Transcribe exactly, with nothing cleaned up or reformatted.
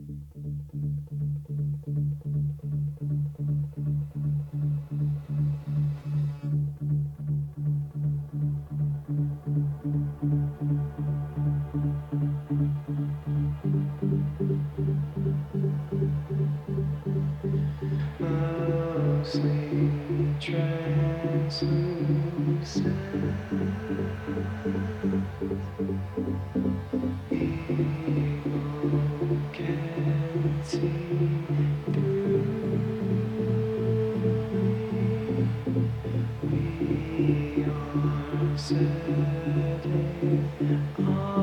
Mostly translucent. Evil can see through me. We are setting